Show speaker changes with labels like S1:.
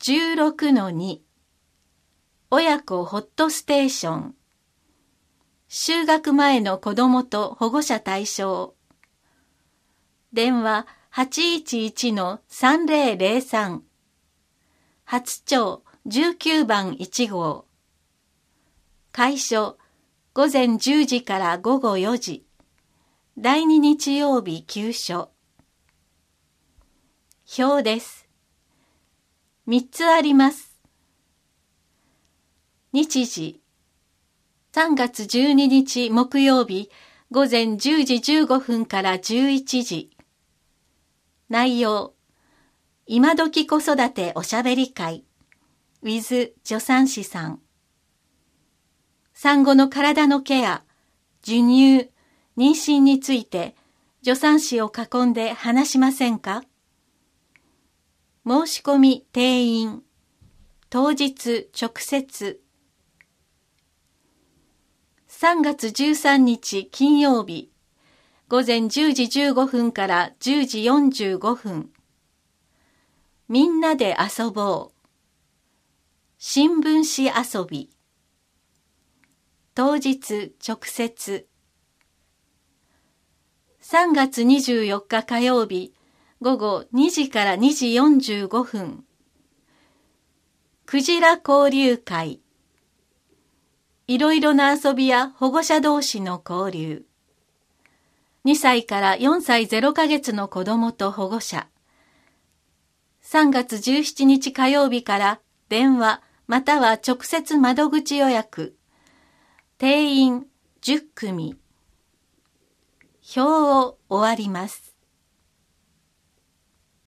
S1: 16-2 親子ホットステーション就学前の子どもと保護者対象電話 811-3003 初町19番1号開所午前10時から午後4時第2日曜日休所表です。3つあります。日時3月12日木曜日午前10時15分から11時内容今どき子育ておしゃべり会 with 助産師さん産後の体のケア、授乳、妊娠について助産師を囲んで話しませんか？申し込み定員当日直接3月13日金曜日午前10時15分から10時45分みんなで遊ぼう新聞紙遊び当日直接3月24日火曜日午後2時から2時45分クジラ交流会いろいろな遊びや保護者同士の交流2歳から4歳0ヶ月の子供と保護者3月17日火曜日から電話または直接窓口予約定員10組表を終わります。